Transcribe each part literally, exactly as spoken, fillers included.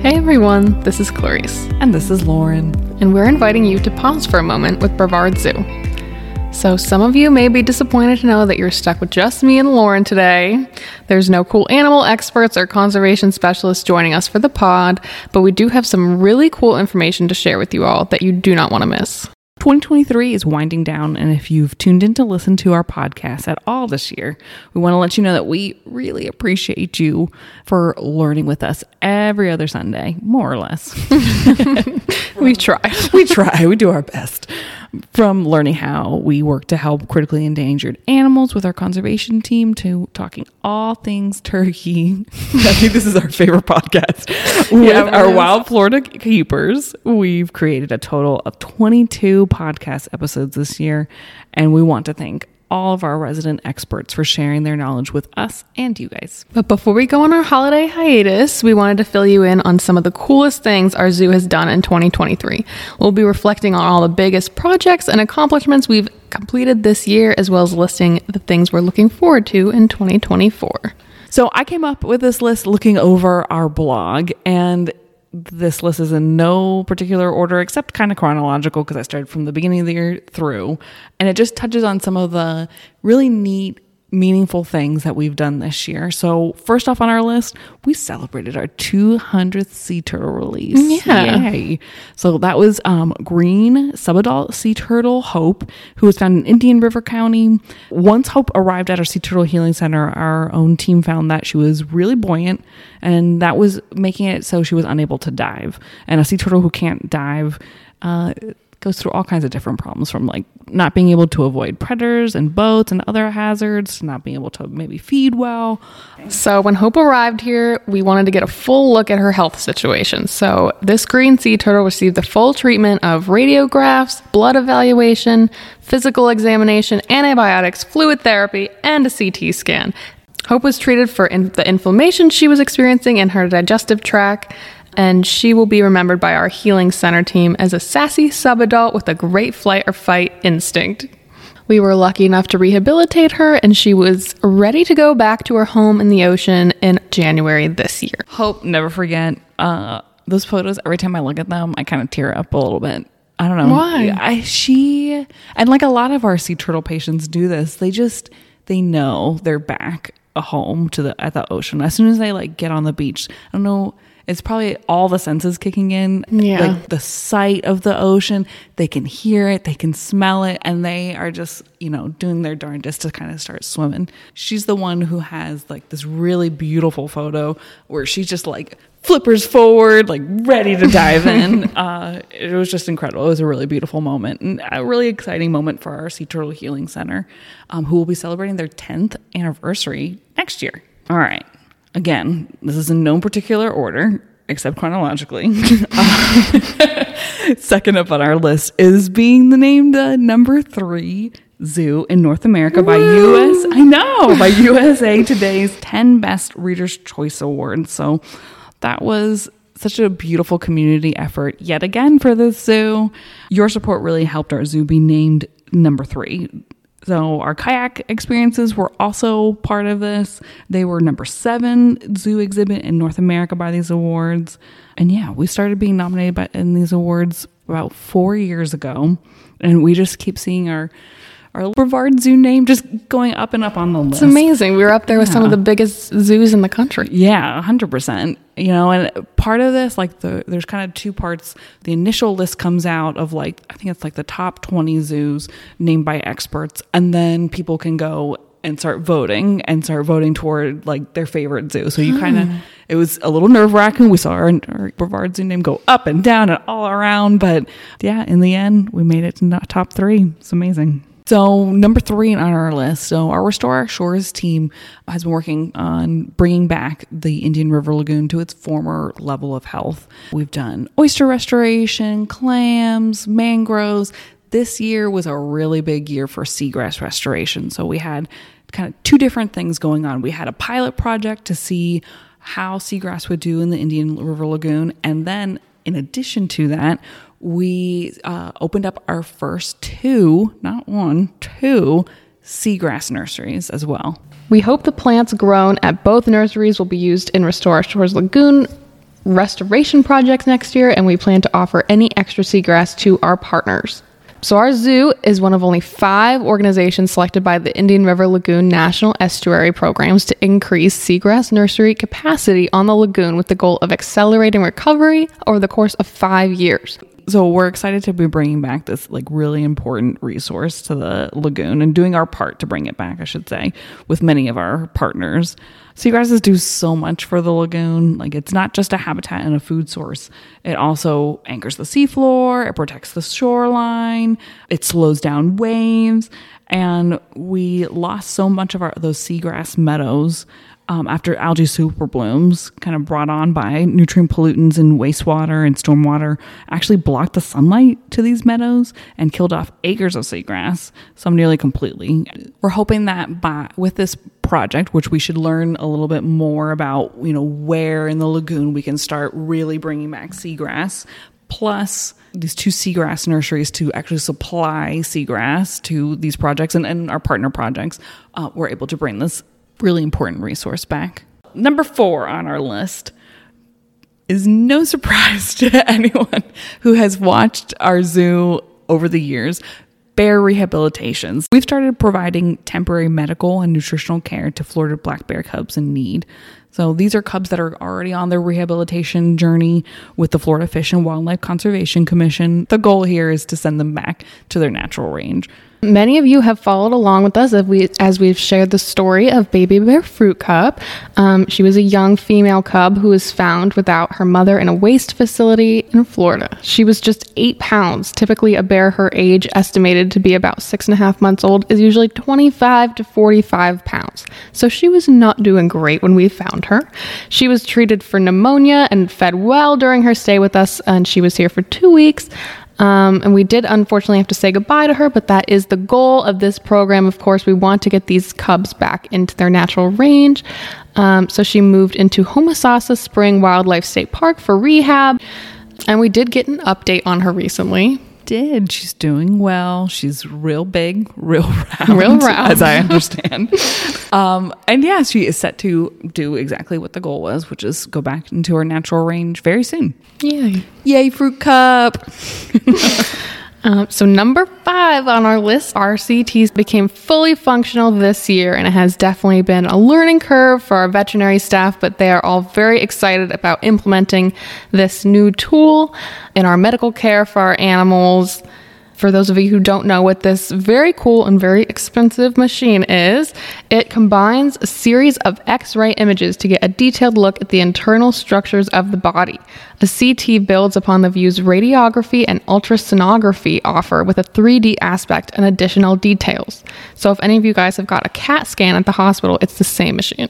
Hey everyone, this is Clarice. And this is Lauren. And we're inviting you to pause for a moment with Brevard Zoo. So some of you may be disappointed to know that you're stuck with just me and Lauren today. There's no cool animal experts or conservation specialists joining us for the pod, but we do have some really cool information to share with you all that you do not want to miss. twenty twenty-three is winding down, and if you've tuned in to listen to our podcast at all this year, we want to let you know that we really appreciate you for learning with us every other Sunday, more or less. We try. We try. We do our best. From learning how we work to help critically endangered animals with our conservation team to talking all things turkey. I think this is our favorite podcast. With Yeah, our is. wild Florida keepers, we've created a total of twenty-two podcast episodes this year, and we want to thank all of our resident experts for sharing their knowledge with us and you guys. But before we go on our holiday hiatus, we wanted to fill you in on some of the coolest things our zoo has done in twenty twenty-three. We'll be reflecting on all the biggest projects and accomplishments we've completed this year, as well as listing the things we're looking forward to in twenty twenty-four. So I came up with this list looking over our blog, and this list is in no particular order except kind of chronological because I started from the beginning of the year through, and it just touches on some of the really neat, meaningful things that we've done this year. So first off on our list, we celebrated our two hundredth sea turtle release. Yeah. Yay. So that was um, green subadult sea turtle Hope, who was found in Indian River County. Once Hope arrived at our Sea Turtle Healing Center, our own team found that she was really buoyant, and that was making it so she was unable to dive. And a sea turtle who can't dive uh, goes through all kinds of different problems, from like not being able to avoid predators and boats and other hazards, not being able to maybe feed well. So when Hope arrived here, we wanted to get a full look at her health situation. So this green sea turtle received the full treatment of radiographs, blood evaluation, physical examination, antibiotics, fluid therapy, and a C T scan. Hope was treated for in- the inflammation she was experiencing in her digestive tract, and she will be remembered by our healing center team as a sassy subadult with a great flight or fight instinct. We were lucky enough to rehabilitate her, and she was ready to go back to her home in the ocean in January this year. Hope, never forget uh, those photos. Every time I look at them, I kind of tear up a little bit. I don't know Why? I, she and like a lot of our sea turtle patients do this. They just they know they're back a home to the at the ocean as soon as they like get on the beach. I don't know. It's probably all the senses kicking in. Yeah. Like the sight of the ocean, they can hear it, they can smell it, and they are just, you know, doing their darndest to kind of start swimming. She's the one who has like this really beautiful photo where she just like flippers forward, like ready to dive in. uh, it was just incredible. It was a really beautiful moment and a really exciting moment for our Sea Turtle Healing Center, um, who will be celebrating their tenth anniversary next year. All right. Again, this is in no particular order, except chronologically. uh, second up on our list is being the named uh, number three zoo in North America by U S. I know, by U S A Today's ten Best Reader's Choice Awards. So that was such a beautiful community effort yet again for this zoo. Your support really helped our zoo be named number three. So our kayak experiences were also part of this. They were number seven zoo exhibit in North America by these awards. And yeah, we started being nominated by, in these awards about four years ago. And we just keep seeing our, our Brevard Zoo name just going up and up on the list. It's amazing. We were up there with Yeah. some of the biggest zoos in the country. Yeah, one hundred percent. You know, and part of this, like the there's kind of two parts. The initial list comes out of like, I think it's like the top twenty zoos named by experts. And then people can go and start voting and start voting toward like their favorite zoo. So you kind of, it was a little nerve wracking. We saw our, our Brevard Zoo name go up and down and all around. But yeah, in the end, we made it to the top three. It's amazing. So number three on our list, so our Restore Our Shores team has been working on bringing back the Indian River Lagoon to its former level of health. We've done oyster restoration, clams, mangroves. This year was a really big year for seagrass restoration. So we had kind of two different things going on. We had a pilot project to see how seagrass would do in the Indian River Lagoon. And then in addition to that, we uh, opened up our first two, not one, two seagrass nurseries as well. We hope the plants grown at both nurseries will be used in Restore Our Shores Lagoon restoration projects next year, and we plan to offer any extra seagrass to our partners. So our zoo is one of only five organizations selected by the Indian River Lagoon National Estuary Programs to increase seagrass nursery capacity on the lagoon with the goal of accelerating recovery over the course of five years. So we're excited to be bringing back this like really important resource to the lagoon and doing our part to bring it back, I should say, with many of our partners. Seagrasses do so much for the lagoon. Like, it's not just a habitat and a food source. It also anchors the seafloor. It protects the shoreline. It slows down waves. And we lost so much of our those seagrass meadows Um, after algae super blooms, kind of brought on by nutrient pollutants in wastewater and stormwater, actually blocked the sunlight to these meadows and killed off acres of seagrass, some nearly completely. We're hoping that by, with this project, which we should learn a little bit more about, you know, where in the lagoon we can start really bringing back seagrass, plus these two seagrass nurseries to actually supply seagrass to these projects and, and our partner projects, uh, we're able to bring this really important resource back. Number four on our list is no surprise to anyone who has watched our zoo over the years, bear rehabilitations. We've started providing temporary medical and nutritional care to Florida black bear cubs in need. So these are cubs that are already on their rehabilitation journey with the Florida Fish and Wildlife Conservation Commission. The goal here is to send them back to their natural range. Many of you have followed along with us as, we, as we've shared the story of Baby Bear Fruit Cup. Um, she was a young female cub who was found without her mother in a waste facility in Florida. She was just eight pounds. Typically, a bear her age, estimated to be about six and a half months old, is usually twenty-five to forty-five pounds. So she was not doing great when we found her. She was treated for pneumonia and fed well during her stay with us, and she was here for two weeks. Um, and we did unfortunately have to say goodbye to her, but that is the goal of this program. Of course, we want to get these cubs back into their natural range. Um, so she moved into Homosassa Spring Wildlife State Park for rehab. And we did get an update on her recently. Did. She's doing well. She's real big, real round, real round. as I understand. um, and yeah, she is set to do exactly what the goal was, which is go back into her natural range very soon. Yay. Yay, Fruit Cup. Um, so number five on our list, R C Ts became fully functional this year, and it has definitely been a learning curve for our veterinary staff, but they are all very excited about implementing this new tool in our medical care for our animals. For those of you who don't know what this very cool and very expensive machine is, it combines a series of X-ray images to get a detailed look at the internal structures of the body. A C T builds upon the view's radiography and ultrasonography offer with a three D aspect and additional details. So if any of you guys have got a CAT scan at the hospital, it's the same machine.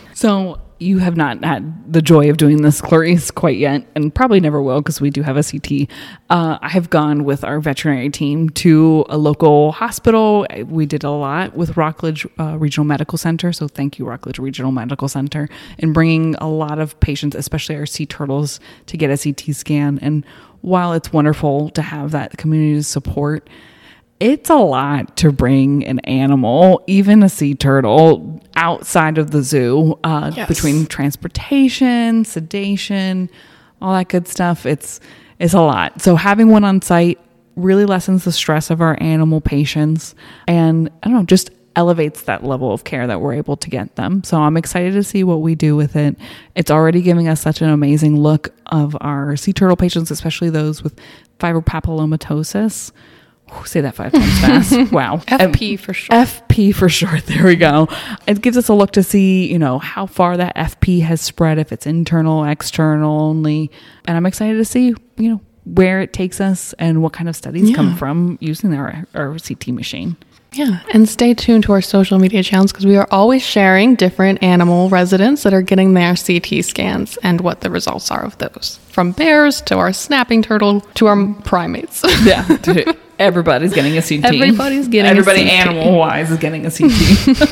So you have not had the joy of doing this, Clarice, quite yet, and probably never will because we do have a C T. Uh, I have gone with our veterinary team to a local hospital. We did a lot with Rockledge uh, Regional Medical Center, so thank you, Rockledge Regional Medical Center, in bringing a lot of patients, especially our sea turtles, to get a C T scan. And while it's wonderful to have that community support, it's a lot to bring an animal, even a sea turtle, outside of the zoo, uh, yes. between transportation, sedation, all that good stuff. It's, it's a lot. So having one on site really lessens the stress of our animal patients and, I don't know, just elevates that level of care that we're able to get them. So I'm excited to see what we do with it. It's already giving us such an amazing look of our sea turtle patients, especially those with fibropapillomatosis. Say that five times fast. Wow. F P for short. F P for short. There we go. It gives us a look to see, you know, how far that F P has spread, if it's internal, external only. And I'm excited to see, you know, where it takes us and what kind of studies yeah. come from using our, our C T machine. Yeah. And stay tuned to our social media channels because we are always sharing different animal residents that are getting their C T scans and what the results are of those. From bears to our snapping turtle to our primates. Yeah. To, everybody's getting a C T. Everybody's getting Everybody a C T. Everybody animal-wise is getting a C T.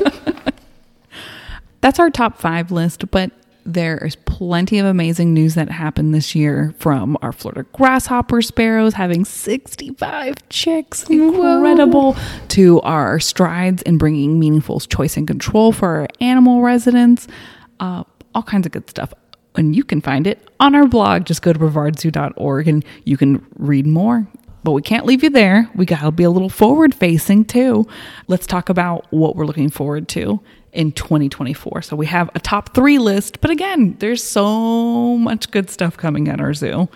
That's our top five list, but there is plenty of amazing news that happened this year, from our Florida grasshopper sparrows having sixty-five chicks, incredible, Whoa. to our strides in bringing meaningful choice and control for our animal residents, uh, all kinds of good stuff. And you can find it on our blog. Just go to brevard zoo dot org and you can read more. But we can't leave you there. We got to be a little forward facing too. Let's talk about what we're looking forward to in twenty twenty-four. So we have a top three list, but again, there's so much good stuff coming at our zoo.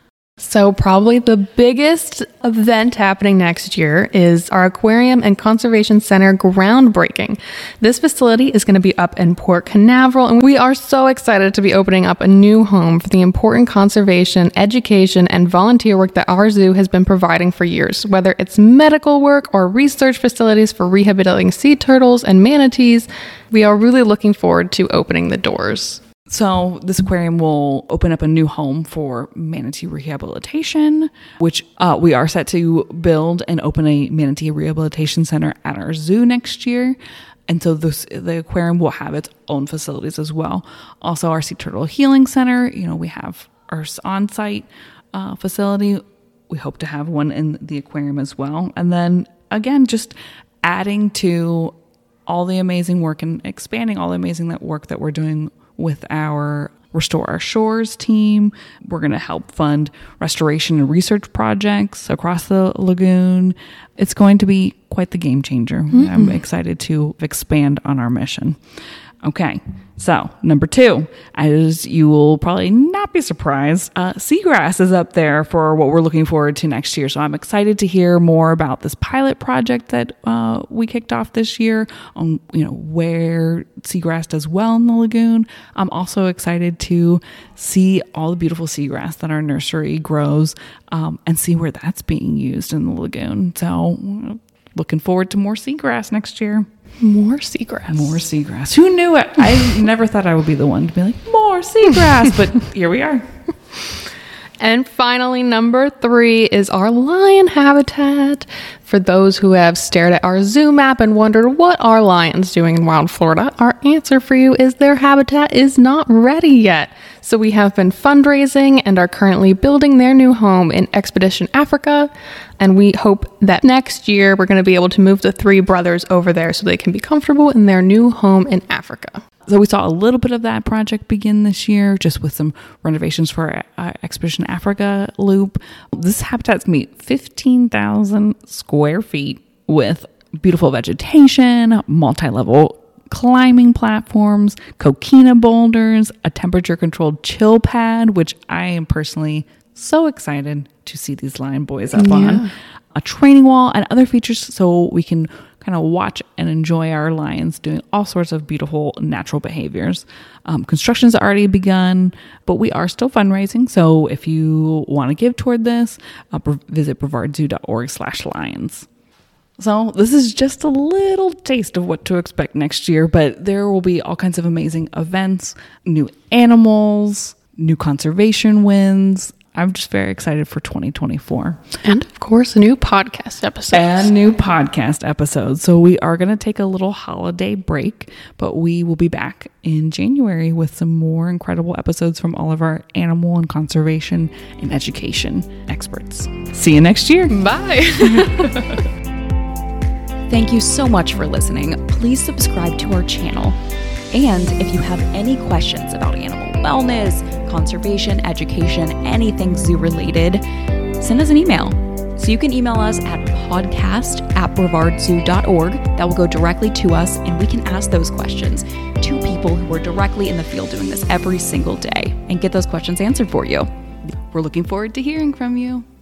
So probably the biggest event happening next year is our Aquarium and Conservation Center groundbreaking. This facility is going to be up in Port Canaveral, and we are so excited to be opening up a new home for the important conservation, education, and volunteer work that our zoo has been providing for years, whether it's medical work or research facilities for rehabilitating sea turtles and manatees. We are really looking forward to opening the doors. So this aquarium will open up a new home for manatee rehabilitation, which uh, we are set to build and open a manatee rehabilitation center at our zoo next year. And so this, the aquarium will have its own facilities as well. Also, our sea turtle healing center, you know, we have our on-site uh, facility. We hope to have one in the aquarium as well. And then again, just adding to all the amazing work and expanding all the amazing that work that we're doing with our Restore Our Shores team. We're going to help fund restoration and research projects across the lagoon. It's going to be quite the game changer. Mm-hmm. I'm excited to expand on our mission. Okay, so number two, as you will probably not be surprised, uh, seagrass is up there for what we're looking forward to next year. So I'm excited to hear more about this pilot project that uh, we kicked off this year on, you know, where seagrass does well in the lagoon. I'm also excited to see all the beautiful seagrass that our nursery grows um, and see where that's being used in the lagoon. So looking forward to more seagrass next year. More seagrass. More seagrass. Who knew it? I never thought I would be the one to be like, more seagrass, but here we are. And finally, number three is our lion habitat. For those who have stared at our zoo map and wondered what are lions doing in wild Florida, our answer for you is their habitat is not ready yet. So we have been fundraising and are currently building their new home in Expedition Africa. And we hope that next year we're going to be able to move the three brothers over there so they can be comfortable in their new home in Africa. So we saw a little bit of that project begin this year, just with some renovations for our Expedition Africa loop. This habitat's going to be fifteen thousand square feet with beautiful vegetation, multi-level climbing platforms, coquina boulders, a temperature-controlled chill pad, which I am personally so excited to see these lion boys up yeah. on, a training wall, and other features so we can kind of watch and enjoy our lions doing all sorts of beautiful natural behaviors. Um, construction's already begun, but we are still fundraising. So if you want to give toward this, uh, visit brevard zoo dot org slash lions. So this is just a little taste of what to expect next year, but there will be all kinds of amazing events, new animals, new conservation wins. I'm just very excited for twenty twenty-four. And of course, a new podcast episode. And new podcast episodes. So we are going to take a little holiday break, but we will be back in January with some more incredible episodes from all of our animal and conservation and education experts. See you next year. Bye. Thank you so much for listening. Please subscribe to our channel. And if you have any questions about animal wellness, conservation, education, anything zoo related, send us an email. So you can email us at podcast at brevard zoo dot org. That will go directly to us and we can ask those questions to people who are directly in the field doing this every single day and get those questions answered for you. We're looking forward to hearing from you.